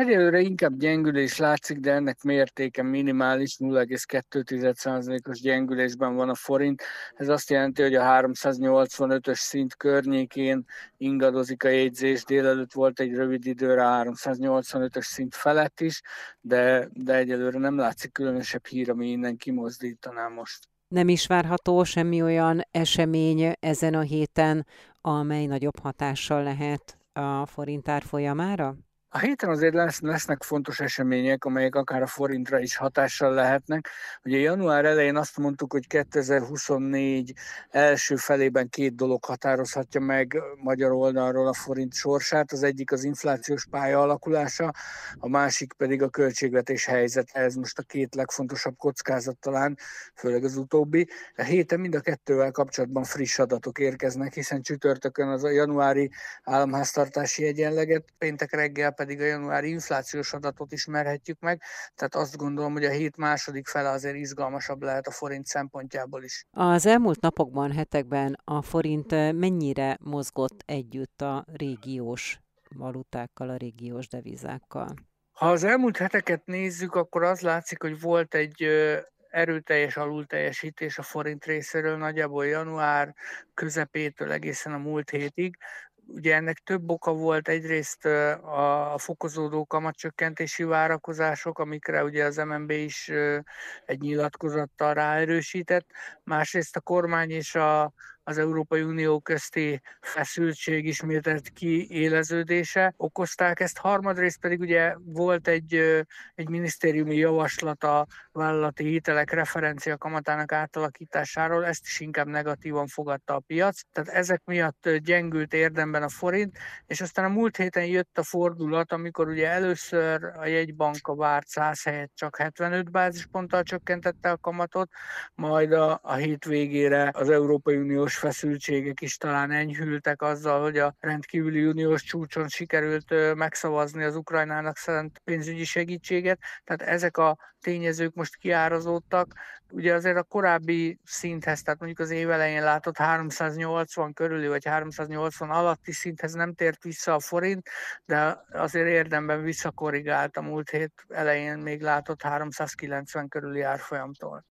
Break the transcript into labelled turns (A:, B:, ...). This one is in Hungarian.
A: Egyelőre inkább gyengülés látszik, de ennek mértéke minimális, 0,2%-os gyengülésben van a forint. Ez azt jelenti, hogy a 385-ös szint környékén ingadozik a jegyzés. Délelőtt volt egy rövid időre 385-ös szint felett is, de egyelőre nem látszik különösebb hír, ami innen kimozdítaná most.
B: Nem is várható semmi olyan esemény ezen a héten, amely nagyobb hatással lehet a forint árfolyamára?
A: A héten azért lesznek fontos események, amelyek akár a forintra is hatással lehetnek. Ugye január elején azt mondtuk, hogy 2024 első felében két dolog határozhatja meg magyar oldalról a forint sorsát. Az egyik az inflációs pálya alakulása, a másik pedig a költségvetés helyzet. Ez most a két legfontosabb kockázat talán, főleg az utóbbi. A héten mind a kettővel kapcsolatban friss adatok érkeznek, hiszen csütörtökön az a januári államháztartási egyenleget, péntek reggel pedig a januári inflációs adatot ismerhetjük meg, tehát azt gondolom, hogy a hét második fele azért izgalmasabb lehet a forint szempontjából is.
B: Az elmúlt napokban, hetekben a forint mennyire mozgott együtt a régiós valutákkal, a régiós devizákkal?
A: Ha az elmúlt heteket nézzük, akkor az látszik, hogy volt egy erőteljes alulteljesítés a forint részéről nagyjából január közepétől egészen a múlt hétig. Ugye ennek több oka volt, egyrészt a fokozódó kamatcsökkentési várakozások, amikre ugye az MNB is egy nyilatkozattal ráerősített, másrészt a kormány és az Európai Unió közti feszültség ismételt kiéleződése okozták ezt, harmadrészt pedig ugye volt egy minisztériumi javaslat a vállalati hitelek referencia kamatának átalakításáról, ezt is inkább negatívan fogadta a piac, tehát ezek miatt gyengült érdemben a forint, és aztán a múlt héten jött a fordulat, amikor ugye először a jegybank a várt 100 helyett csak 75 bázisponttal csökkentette a kamatot, majd a hét végére az Európai Uniós feszültségek is talán enyhültek azzal, hogy a rendkívüli uniós csúcson sikerült megszavazni az Ukrajnának szánt pénzügyi segítséget, tehát ezek a tényezők most kiárazódtak. Ugye azért a korábbi szinthez, tehát mondjuk az év elején látott 380 körüli vagy 380 alatti szinthez nem tért vissza a forint, de azért érdemben visszakorrigált a múlt hét elején még látott 390 körüli árfolyamtól.